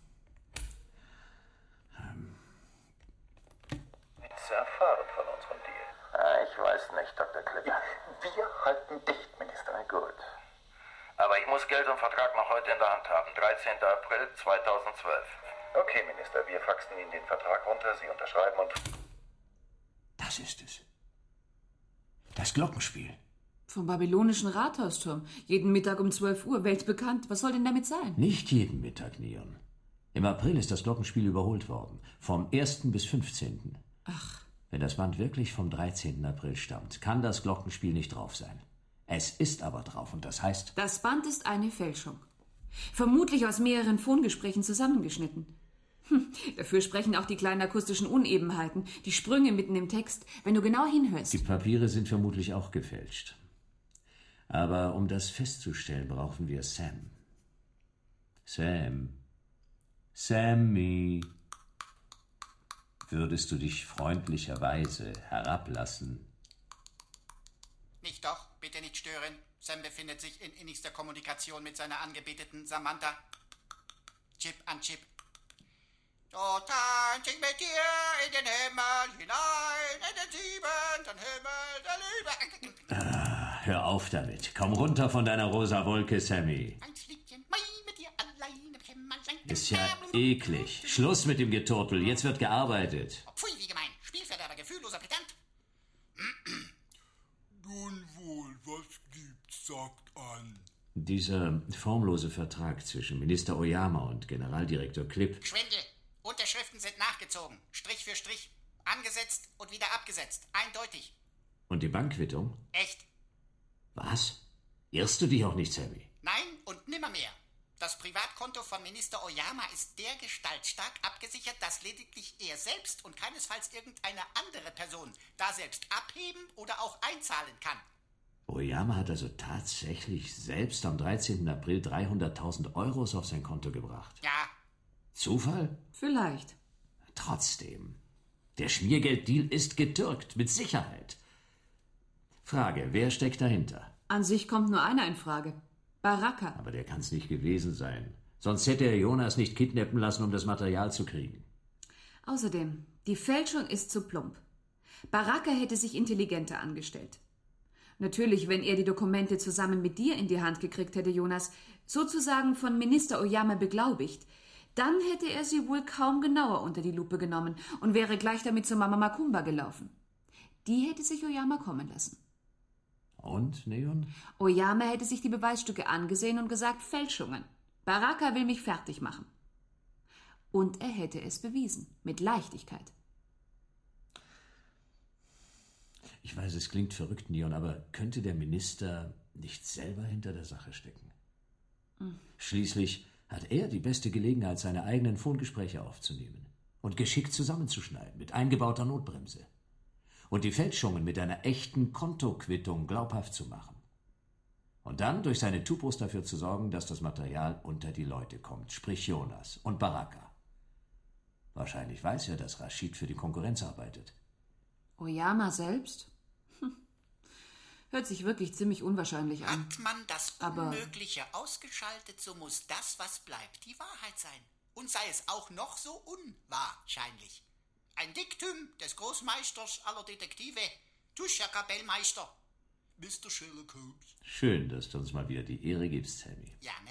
Sehr erfahren von unserem Deal. Ich weiß nicht, Dr. Klipp. Ja, wir halten dicht, Minister. Gut. Aber ich muss Geld und Vertrag noch heute in der Hand haben. 13. April 2012. Okay, Minister, wir faxen Ihnen den Vertrag runter, Sie unterschreiben und... Das ist es. Das Glockenspiel. Vom babylonischen Rathausturm. Jeden Mittag um 12 Uhr. Weltbekannt. Was soll denn damit sein? Nicht jeden Mittag, Neon. Im April ist das Glockenspiel überholt worden. Vom 1. bis 15. Ach. Wenn das Band wirklich vom 13. April stammt, kann das Glockenspiel nicht drauf sein. Es ist aber drauf und das heißt... Das Band ist eine Fälschung. Vermutlich aus mehreren Phongesprächen zusammengeschnitten. Dafür sprechen auch die kleinen akustischen Unebenheiten, die Sprünge mitten im Text, wenn du genau hinhörst. Die Papiere sind vermutlich auch gefälscht. Aber um das festzustellen, brauchen wir Sam. Sam. Sammy. Würdest du dich freundlicherweise herablassen? Nicht doch, bitte nicht stören. Sam befindet sich in innigster Kommunikation mit seiner Angebeteten Samantha. Chip an Chip. So tanz ich mit dir in den Himmel hinein, in den siebenten Himmel der Liebe. Hör auf damit. Komm runter von deiner rosa Wolke, Sammy. Ein Schlittchen Mai mit dir allein im Kämmerlein. Ist ja eklig. Schluss mit dem Geturtel. Jetzt wird gearbeitet. Pfui, wie gemein. Spielverderber, gefühlloser Pedant. Nun wohl, was gibt's, sagt an. Dieser formlose Vertrag zwischen Minister Oyama und Generaldirektor Klipp... Schwindel. Unterschriften sind nachgezogen. Strich für Strich. Angesetzt und wieder abgesetzt. Eindeutig. Und die Bankquittung? Echt? Was? Irrst du dich auch nicht, Sammy? Nein und nimmermehr. Das Privatkonto von Minister Oyama ist dergestalt stark abgesichert, dass lediglich er selbst und keinesfalls irgendeine andere Person daselbst abheben oder auch einzahlen kann. Oyama hat also tatsächlich selbst am 13. April 300.000 Euros auf sein Konto gebracht. Ja. Zufall? Vielleicht. Trotzdem. Der Schmiergelddeal ist getürkt, mit Sicherheit. Frage, wer steckt dahinter? An sich kommt nur einer in Frage. Baraka. Aber der kann's nicht gewesen sein. Sonst hätte er Jonas nicht kidnappen lassen, um das Material zu kriegen. Außerdem, die Fälschung ist zu plump. Baraka hätte sich intelligenter angestellt. Natürlich, wenn er die Dokumente zusammen mit dir in die Hand gekriegt hätte, Jonas, sozusagen von Minister Oyama beglaubigt, dann hätte er sie wohl kaum genauer unter die Lupe genommen und wäre gleich damit zu Mama Macumba gelaufen. Die hätte sich Oyama kommen lassen. Und, Neon? Oyama hätte sich die Beweisstücke angesehen und gesagt, Fälschungen. Baraka will mich fertig machen. Und er hätte es bewiesen, mit Leichtigkeit. Ich weiß, es klingt verrückt, Neon, aber könnte der Minister nicht selber hinter der Sache stecken? Schließlich hat er die beste Gelegenheit, seine eigenen Phongespräche aufzunehmen und geschickt zusammenzuschneiden mit eingebauter Notbremse und die Fälschungen mit einer echten Kontoquittung glaubhaft zu machen. Und dann durch seine Tupos dafür zu sorgen, dass das Material unter die Leute kommt, sprich Jonas und Baraka. Wahrscheinlich weiß er, dass Rashid für die Konkurrenz arbeitet. Oyama selbst? Hört sich wirklich ziemlich unwahrscheinlich an. Hat man das Unmögliche ausgeschaltet, so muss das, was bleibt, die Wahrheit sein. Und sei es auch noch so unwahrscheinlich. Ein Diktum des Großmeisters aller Detektive, Tuscha-Kapellmeister, Mr. Sherlock Holmes. Schön, dass du uns mal wieder die Ehre gibst, Sammy. Ja, ne?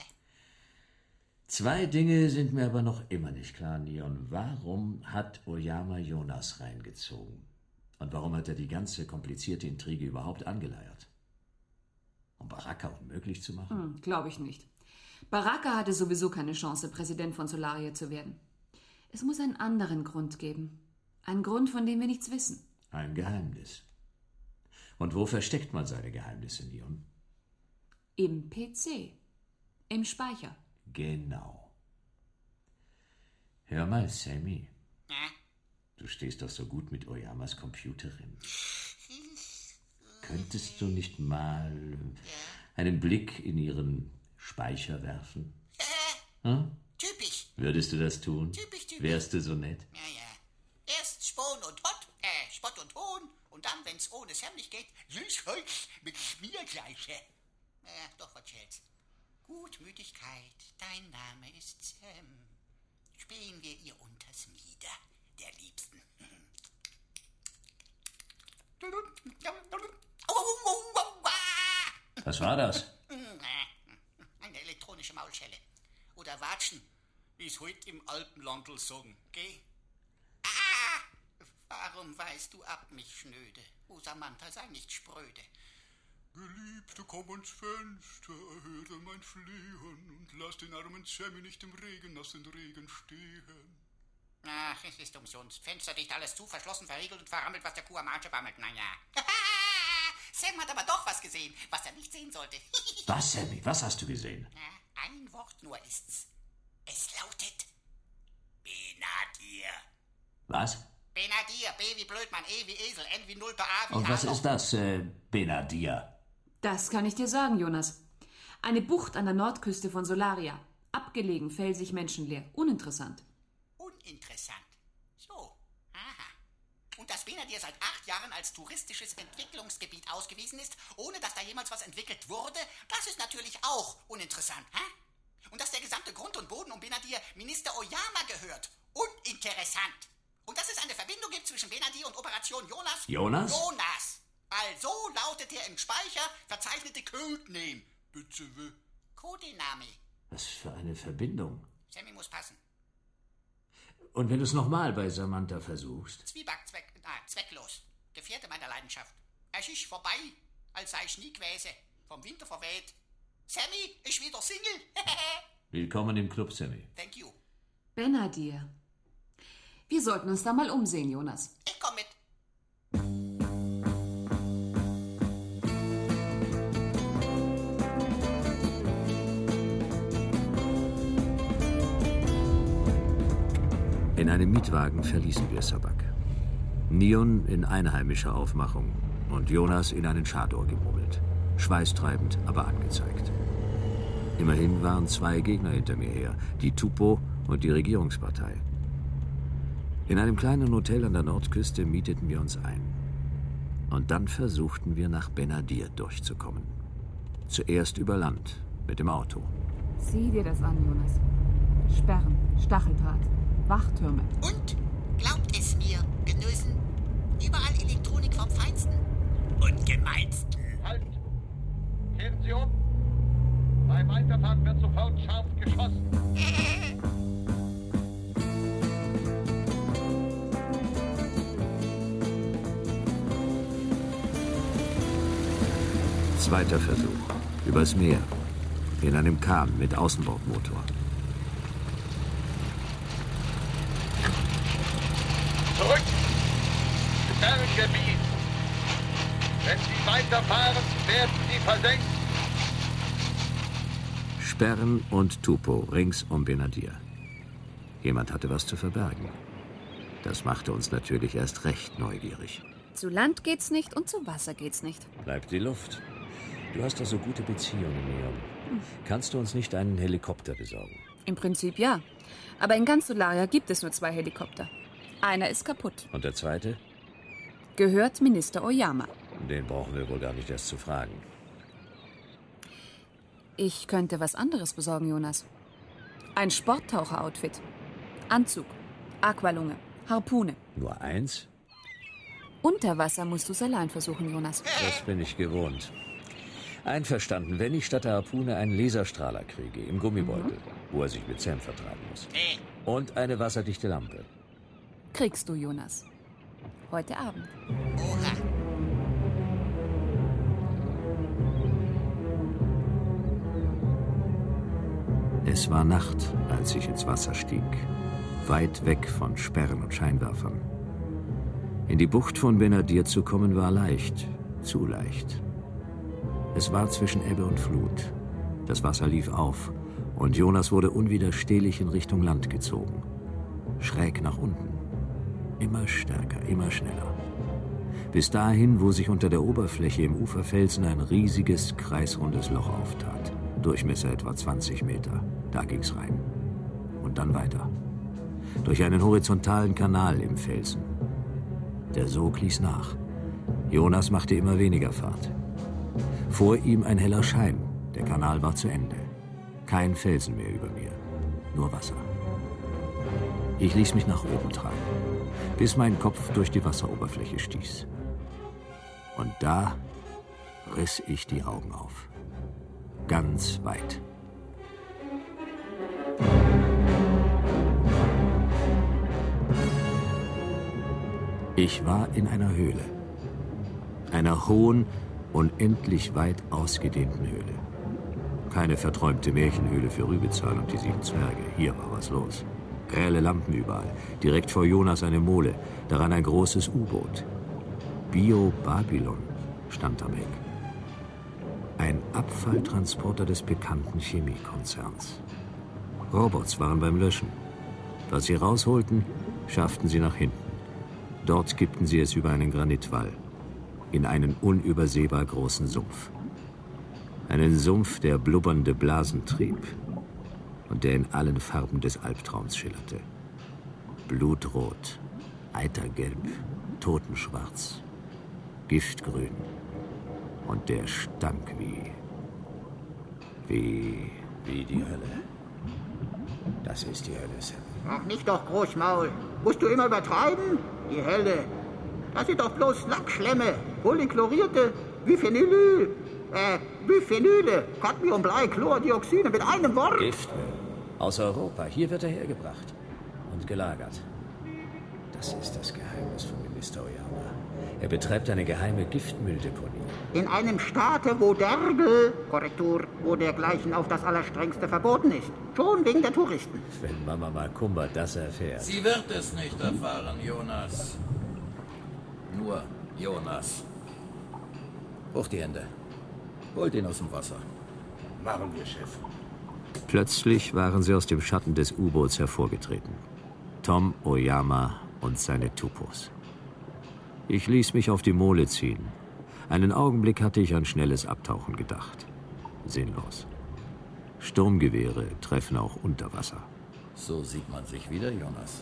2 Dinge sind mir aber noch immer nicht klar, Neon. Warum hat Oyama Jonas reingezogen? Und warum hat er die ganze komplizierte Intrige überhaupt angeleiert? Um Baraka unmöglich zu machen? Glaube ich nicht. Baraka hatte sowieso keine Chance, Präsident von Solaria zu werden. Es muss einen anderen Grund geben. Einen Grund, von dem wir nichts wissen. Ein Geheimnis. Und wo versteckt man seine Geheimnisse, Nion? Im PC. Im Speicher. Genau. Hör mal, Sammy. Ja? Du stehst doch so gut mit Oyamas Computerin. Könntest du nicht mal einen Blick in ihren Speicher werfen? Typisch. Würdest du das tun? Typisch. Wärst du so nett? Ja. Erst Spott und Hohn. Und dann, wenn's ohne Sam nicht geht, Süßholz mit Schmiergleiche. Doch, was schält's. Gutmütigkeit, dein Name ist Sam. Spähen wir ihr unters Mieder, der Liebsten. Was war das? Eine elektronische Maulschelle. Oder Watschen, wie es heute im Alpenlandl sagen. Geh. Warum weißt du ab mich schnöde? O Samantha, sei nicht spröde. Geliebte, komm ans Fenster, erhöre mein Flehen und lass den armen Sammy nicht im regennassen Regen stehen. Ach, es ist umsonst. Fensterdicht, alles zu, verschlossen, verriegelt und verrammelt, was der Kuh am Arsch bammelt. Naja. Sam hat aber doch was gesehen, was er nicht sehen sollte. Was, Sammy? Was hast du gesehen? Ein Wort nur ist's. Es lautet Benadir. Was? Benadir, B wie Blödmann, E wie Esel, N wie Nulpe, A wie Und was Adolf. ist das, Benadir? Das kann ich dir sagen, Jonas. Eine Bucht an der Nordküste von Solaria. Abgelegen, felsig, menschenleer. Uninteressant. Uninteressant. So. Aha. Und dass Benadir seit 8 Jahren als touristisches Entwicklungsgebiet ausgewiesen ist, ohne dass da jemals was entwickelt wurde, das ist natürlich auch uninteressant. Und dass der gesamte Grund und Boden um Benadir Minister Oyama gehört. Uninteressant. Und dass es eine Verbindung gibt zwischen Benadir und Operation Jonas. Jonas? Jonas. Also lautet der im Speicher verzeichnete Codename. Bitte. Codename. Was für eine Verbindung. Sammy muss passen. Und wenn du es nochmal bei Samantha versuchst? Zwieback, zwecklos. Gefährte meiner Leidenschaft. Es ist vorbei, als sei ich nie gewesen. Vom Winter verweht. Sammy ist wieder Single. Willkommen im Club, Sammy. Thank you. Benadir. Wir sollten uns da mal umsehen, Jonas. Ich komm mit. In einem Mietwagen verließen wir Sabak. Nion in einheimischer Aufmachung und Jonas in einen Chador gemummelt. Schweißtreibend, aber angezeigt. Immerhin waren 2 Gegner hinter mir her, die Tupo und die Regierungspartei. In einem kleinen Hotel an der Nordküste mieteten wir uns ein. Und dann versuchten wir nach Benadir durchzukommen. Zuerst über Land, mit dem Auto. Sieh dir das an, Jonas. Sperren, Stacheldraht, Wachtürme. Und, glaubt es mir, Genossen, überall Elektronik vom Feinsten und Gemeinsten. Halt! Kehren Sie um! Beim Weiterfahren wird sofort scharf geschossen. Zweiter Versuch. Übers Meer. In einem Kahn mit Außenbordmotor. Zurück! Sperrengebiet! Wenn Sie weiterfahren, werden Sie versenkt. Sperren und Tupo rings um Benadir. Jemand hatte was zu verbergen. Das machte uns natürlich erst recht neugierig. Zu Land geht's nicht und zu Wasser geht's nicht. Bleibt die Luft. Du hast doch so gute Beziehungen, Nion. Kannst du uns nicht einen Helikopter besorgen? Im Prinzip ja. Aber in ganz Solaria gibt es nur 2 Helikopter. Einer ist kaputt. Und der zweite? Gehört Minister Oyama. Den brauchen wir wohl gar nicht erst zu fragen. Ich könnte was anderes besorgen, Jonas. Ein Sporttaucher-Outfit. Anzug, Aqualunge, Harpune. Nur eins? Unter Wasser musst du es allein versuchen, Jonas. Das bin ich gewohnt. Einverstanden, wenn ich statt der Harpune einen Laserstrahler kriege, im Gummibeutel, wo er sich mit Sam vertragen muss. Und eine wasserdichte Lampe. Kriegst du, Jonas. Heute Abend. Es war Nacht, als ich ins Wasser stieg. Weit weg von Sperren und Scheinwerfern. In die Bucht von Benadir zu kommen war leicht. Zu leicht. Es war zwischen Ebbe und Flut. Das Wasser lief auf und Jonas wurde unwiderstehlich in Richtung Land gezogen. Schräg nach unten. Immer stärker, immer schneller. Bis dahin, wo sich unter der Oberfläche im Uferfelsen ein riesiges, kreisrundes Loch auftat. Durchmesser etwa 20 Meter. Da ging's rein. Und dann weiter. Durch einen horizontalen Kanal im Felsen. Der Sog ließ nach. Jonas machte immer weniger Fahrt. Vor ihm ein heller Schein. Der Kanal war zu Ende. Kein Felsen mehr über mir. Nur Wasser. Ich ließ mich nach oben treiben, bis mein Kopf durch die Wasseroberfläche stieß. Und da riss ich die Augen auf. Ganz weit. Ich war in einer Höhle. Einer hohen, unendlich weit ausgedehnten Höhle. Keine verträumte Märchenhöhle für Rübezahl und die 7 Zwerge. Hier war was los. Grelle Lampen überall. Direkt vor Jonas eine Mole. Daran ein großes U-Boot. Bio-Babylon stand am Heck. Ein Abfalltransporter des bekannten Chemiekonzerns. Robots waren beim Löschen. Was sie rausholten, schafften sie nach hinten. Dort kippten sie es über einen Granitwall. In einen unübersehbar großen Sumpf. Einen Sumpf, der blubbernde Blasen trieb. Und der in allen Farben des Albtraums schillerte. Blutrot, Eitergelb, Totenschwarz, Giftgrün. Und der stank wie die Hölle. Das ist die Hölle, Sam. Ach, nicht doch, Großmaul. Musst du immer übertreiben? Die Hölle. Das sind doch bloß Lackschlemme. Polychlorierte Biphenyle, Cadmium, Blei, Chlor, Dioxine mit einem Wort. Giftmüll. Aus Europa. Hier wird er hergebracht. Und gelagert. Das ist das Geheimnis von Minister Oyama. Er betreibt eine geheime Giftmülldeponie. In einem Staate, wo wo dergleichen auf das Allerstrengste verboten ist. Schon wegen der Touristen. Wenn Mama Macumba das erfährt. Sie wird es nicht erfahren, Jonas. Nur Jonas. Hoch die Hände. Holt ihn aus dem Wasser. Machen wir, Chef. Plötzlich waren sie aus dem Schatten des U-Boots hervorgetreten. Tom Oyama und seine Tupos. Ich ließ mich auf die Mole ziehen. Einen Augenblick hatte ich an schnelles Abtauchen gedacht. Sinnlos. Sturmgewehre treffen auch unter Wasser. So sieht man sich wieder, Jonas.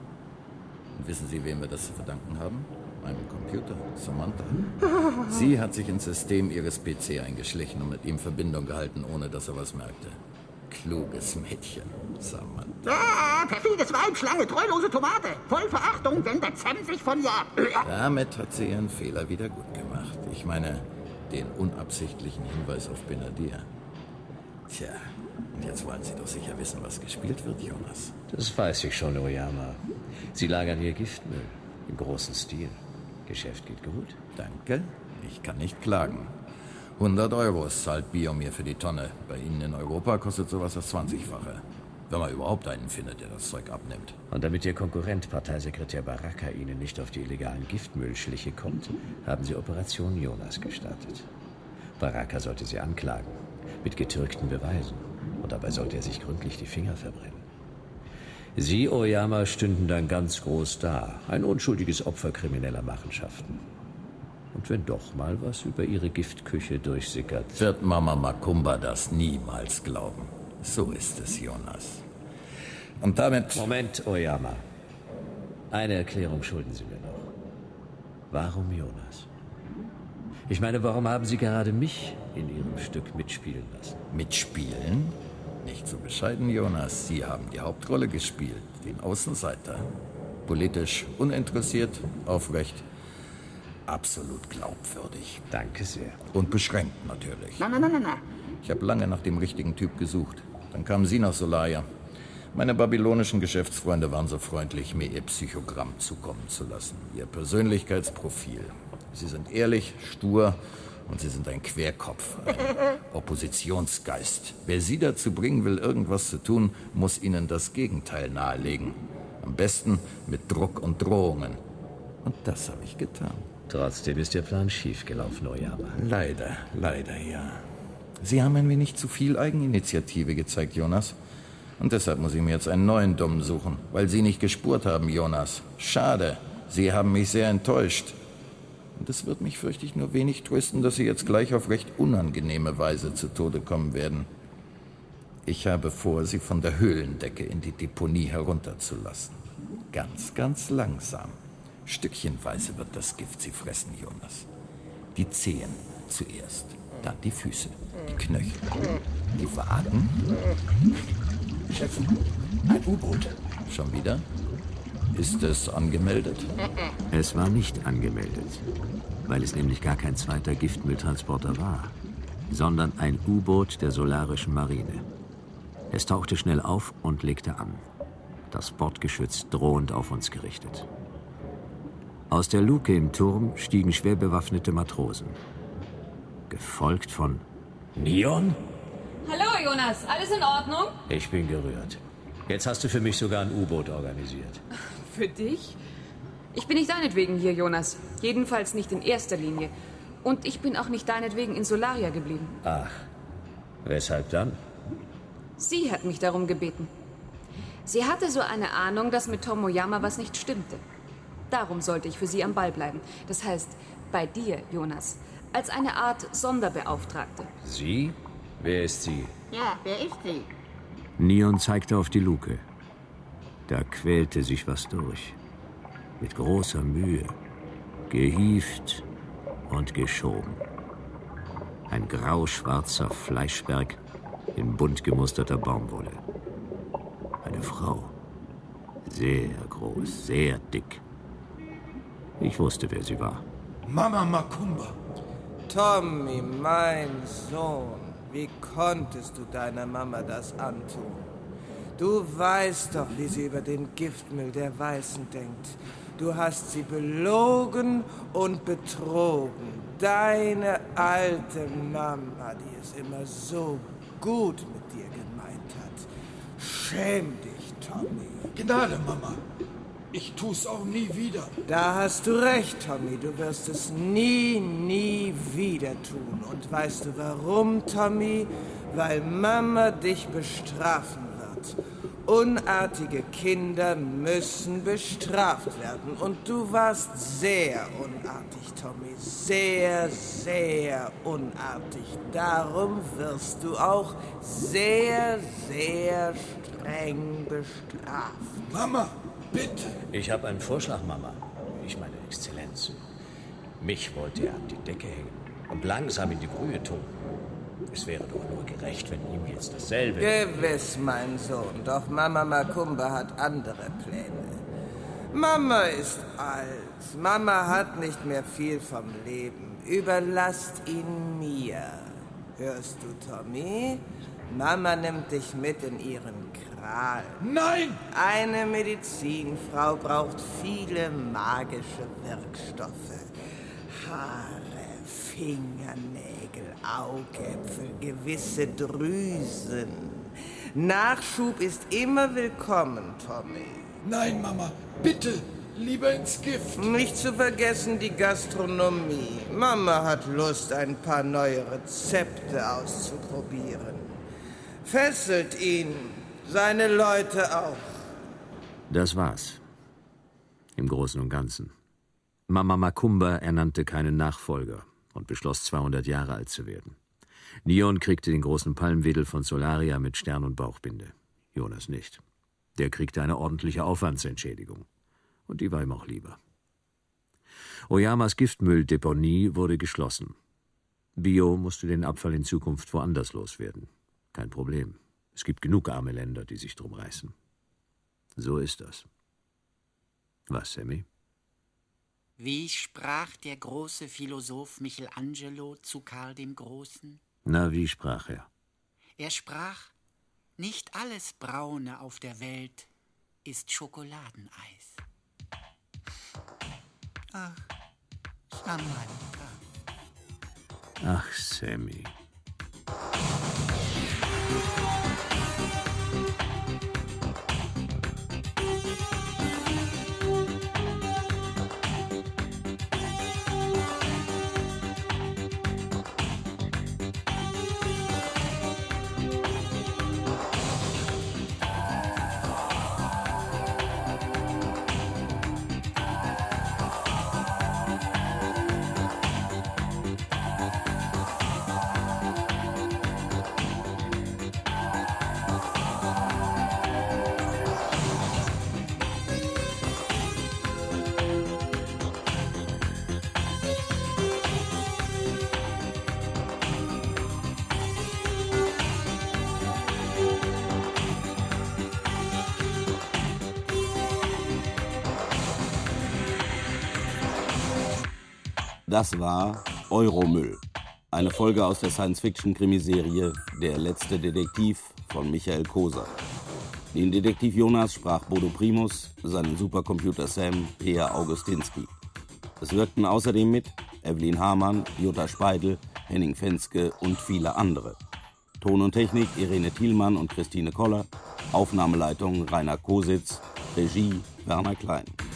Und wissen Sie, wem wir das zu verdanken haben? Meinem Computer, Samantha. Sie hat sich ins System Ihres PC eingeschlichen und mit ihm Verbindung gehalten, ohne dass er was merkte. Kluges Mädchen, Samantha. Ah, perfides Weib, Schlange, treulose Tomate. Voll Verachtung, wenn der Zem sich von ihr... Damit hat sie ihren Fehler wieder gut gemacht. Ich meine, den unabsichtlichen Hinweis auf Benadir. Tja, und jetzt wollen Sie doch sicher wissen, was gespielt wird, Jonas. Das weiß ich schon, Oyama. Sie lagern hier Giftmüll. Im großen Stil. Geschäft geht gut. Danke. Ich kann nicht klagen. 100 € zahlt Biomir für die Tonne. Bei Ihnen in Europa kostet sowas das 20-fache. Wenn man überhaupt einen findet, der das Zeug abnimmt. Und damit Ihr Konkurrent, Parteisekretär Baraka, Ihnen nicht auf die illegalen Giftmüllschliche kommt, haben Sie Operation Jonas gestartet. Baraka sollte Sie anklagen. Mit getürkten Beweisen. Und dabei sollte er sich gründlich die Finger verbrennen. Sie, Oyama, stünden dann ganz groß da. Ein unschuldiges Opfer krimineller Machenschaften. Und wenn doch mal was über Ihre Giftküche durchsickert... Wird Mama Macumba das niemals glauben. So ist es, Jonas. Und damit... Moment, Oyama. Eine Erklärung schulden Sie mir noch. Warum Jonas? Ich meine, warum haben Sie gerade mich in Ihrem Stück mitspielen lassen? Mitspielen? Nicht so bescheiden, Jonas. Sie haben die Hauptrolle gespielt, den Außenseiter. Politisch uninteressiert, aufrecht, absolut glaubwürdig. Danke sehr. Und beschränkt natürlich. Na. Ich habe lange nach dem richtigen Typ gesucht. Dann kamen Sie nach Solaria. Meine babylonischen Geschäftsfreunde waren so freundlich, mir ihr Psychogramm zukommen zu lassen. Ihr Persönlichkeitsprofil. Sie sind ehrlich, stur und Sie sind ein Querkopf, ein Oppositionsgeist. Wer Sie dazu bringen will, irgendwas zu tun, muss Ihnen das Gegenteil nahelegen. Am besten mit Druck und Drohungen. Und das habe ich getan. Trotzdem ist Ihr Plan schiefgelaufen, Oyama. Leider, ja. Sie haben ein wenig zu viel Eigeninitiative gezeigt, Jonas. Und deshalb muss ich mir jetzt einen neuen Dummen suchen, weil Sie nicht gespurt haben, Jonas. Schade, Sie haben mich sehr enttäuscht. Und es wird mich, fürchte ich, nur wenig trösten, dass Sie jetzt gleich auf recht unangenehme Weise zu Tode kommen werden. Ich habe vor, Sie von der Höhlendecke in die Deponie herunterzulassen. Ganz, ganz langsam. Stückchenweise wird das Gift Sie fressen, Jonas. Die Zehen zuerst, dann die Füße, die Knöchel, die Waden. Chef, ein U-Boot. Schon wieder? Ist es angemeldet? Es war nicht angemeldet, weil es nämlich gar kein zweiter Giftmülltransporter war, sondern ein U-Boot der Solarischen Marine. Es tauchte schnell auf und legte an, das Bordgeschütz drohend auf uns gerichtet. Aus der Luke im Turm stiegen schwer bewaffnete Matrosen, gefolgt von Neon? Hallo, Jonas. Alles in Ordnung? Ich bin gerührt. Jetzt hast du für mich sogar ein U-Boot organisiert. Für dich? Ich bin nicht deinetwegen hier, Jonas. Jedenfalls nicht in erster Linie. Und ich bin auch nicht deinetwegen in Solaria geblieben. Ach, weshalb dann? Sie hat mich darum gebeten. Sie hatte so eine Ahnung, dass mit Tomoyama was nicht stimmte. Darum sollte ich für sie am Ball bleiben. Das heißt, bei dir, Jonas. Als eine Art Sonderbeauftragte. Sie? Wer ist sie? Ja, wer ist sie? Neon zeigte auf die Luke. Da quälte sich was durch. Mit großer Mühe. Gehievt und geschoben. Ein grau-schwarzer Fleischberg in bunt gemusterter Baumwolle. Eine Frau. Sehr groß, sehr dick. Ich wusste, wer sie war. Mama Macumba. Tommy, mein Sohn, wie konntest du deiner Mama das antun? Du weißt doch, wie sie über den Giftmüll der Weißen denkt. Du hast sie belogen und betrogen. Deine alte Mama, die es immer so gut mit dir gemeint hat. Schäm dich, Tommy. Gnade, Mama. Ich tu's auch nie wieder. Da hast du recht, Tommy. Du wirst es nie wieder tun. Und weißt du warum, Tommy? Weil Mama dich bestrafen wird. Unartige Kinder müssen bestraft werden. Und du warst sehr unartig, Tommy. Sehr, sehr unartig. Darum wirst du auch sehr, sehr streng bestraft. Mama! Bitte! Ich habe einen Vorschlag, Mama. Ich meine Exzellenz. Mich wollte er an die Decke hängen und langsam in die Brühe tun. Es wäre doch nur gerecht, wenn ihm jetzt dasselbe... Gewiss, mein Sohn. Doch Mama Macumba hat andere Pläne. Mama ist alt. Mama hat nicht mehr viel vom Leben. Überlasst ihn mir. Hörst du, Tommy? Mama nimmt dich mit in ihren Kral. Nein! Eine Medizinfrau braucht viele magische Wirkstoffe. Haare, Fingernägel, Augäpfel, gewisse Drüsen. Nachschub ist immer willkommen, Tommy. Nein, Mama, bitte, lieber ins Gift. Nicht zu vergessen die Gastronomie. Mama hat Lust, ein paar neue Rezepte auszuprobieren. Fesselt ihn, seine Leute auch. Das war's. Im Großen und Ganzen. Mama Macumba ernannte keinen Nachfolger und beschloss, 200 Jahre alt zu werden. Neon kriegte den großen Palmwedel von Solaria mit Stern und Bauchbinde. Jonas nicht. Der kriegte eine ordentliche Aufwandsentschädigung. Und die war ihm auch lieber. Oyamas Giftmülldeponie wurde geschlossen. Bio musste den Abfall in Zukunft woanders loswerden. Kein Problem. Es gibt genug arme Länder, die sich drum reißen. So ist das. Was, Sammy? Wie sprach der große Philosoph Michelangelo zu Karl dem Großen? Na, wie sprach er? Er sprach, nicht alles Braune auf der Welt ist Schokoladeneis. Ach, Samantha. Ach, Sammy. Das war Euromüll, eine Folge aus der Science-Fiction-Krimiserie Der letzte Detektiv von Michael Koser. Den Detektiv Jonas sprach Bodo Primus, seinen Supercomputer Sam Peer Augustinski. Es wirkten außerdem mit Evelyn Hamann, Jutta Speidel, Henning Fenske und viele andere. Ton und Technik Irene Thielmann und Christine Koller, Aufnahmeleitung Rainer Kositz, Regie Werner Klein.